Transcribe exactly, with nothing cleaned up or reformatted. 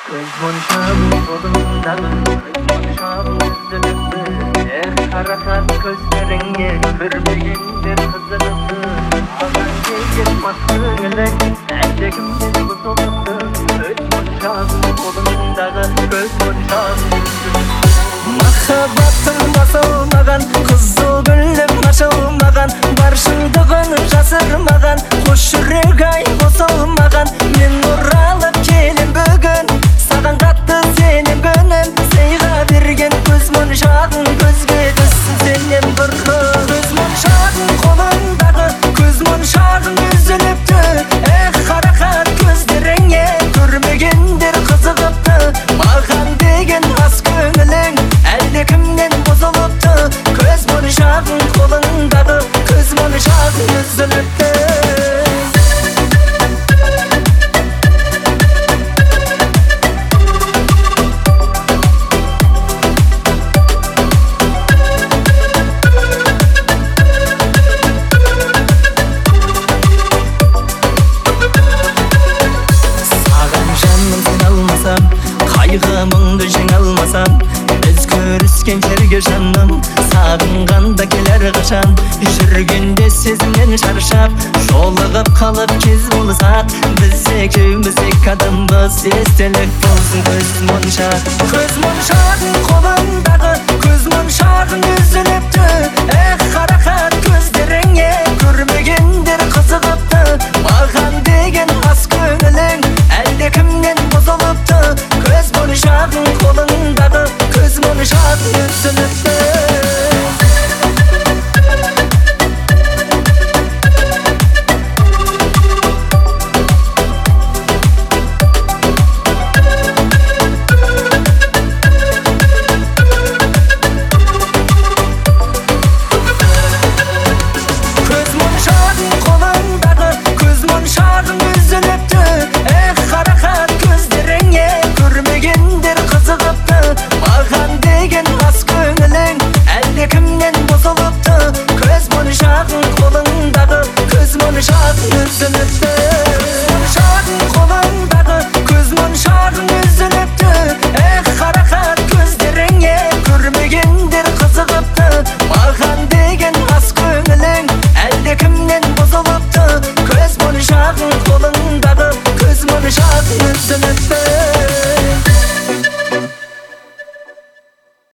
Göz monşağım kolumdan, göz monşağım yüzünüzde. Eh harakat gözlerine, görmeyendir kızınızı. Ağan giyip maskıyla, erkekimden buzuluptu. Göz monşağım kolumdan, göz monşağım yüzünüzde. Mahabatın basılmagan, kızıl gülüm açılmagan, barışıldığın жасырмаған, hoş yürek ay bozulmagan. Men оралып келем бүгін, саған қатты сенем күнім. Сыйға берген көз моншағың көзге түссін сенен бір қыз. Көз моншағың қолындағы, көз моншағың үзіліпті. Эх қарақат көздеріңе, көрмегендер қызығыпты. Маған деген мас көңілің әлдекімнен бұзылыпты. Көз моншағың қолындағы, көз моншағың үзіліпті. Қайғымыңды жеңе алмасам, біз көріскен жерге жаным. Сағынғанда келер қашан, жүргенде сезімнен шаршап, жолығып қалып кез болсақ, біз екеуміз екі адамбыз. Естелік болсын көз моншақ. Көз моншағың қолындағы, көз моншағың үзіліпті. Эх қарақат көздеріңе,